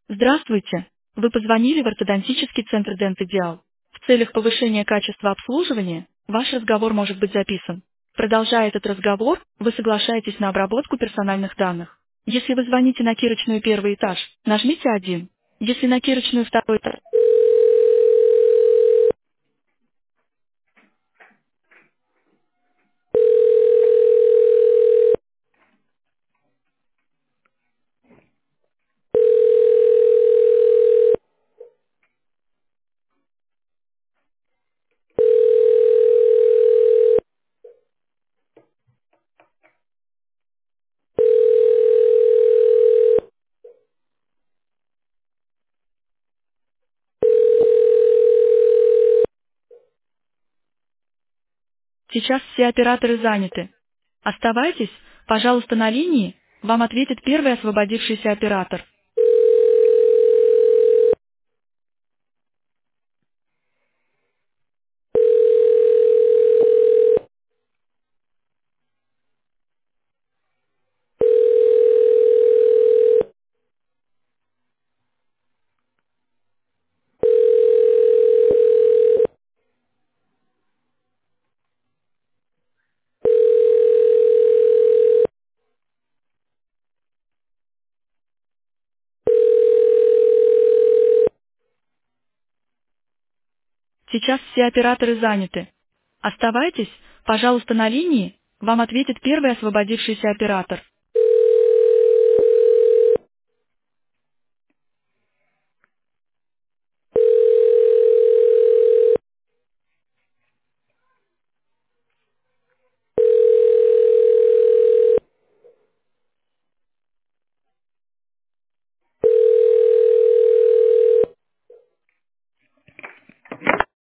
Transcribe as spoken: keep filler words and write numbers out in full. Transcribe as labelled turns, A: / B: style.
A: Здравствуйте! Вы позвонили в ортодонтический центр Дент-Идеал. В целях повышения качества обслуживания ваш разговор может быть записан. Продолжая этот разговор, вы соглашаетесь на обработку персональных данных. Если вы звоните на кирочную первый этаж, нажмите один. Если на кирочную второй этаж... Сейчас все операторы заняты. Оставайтесь, пожалуйста, на линии, вам ответит первый освободившийся оператор. Сейчас все операторы заняты. Оставайтесь, пожалуйста, на линии, вам ответит первый освободившийся оператор.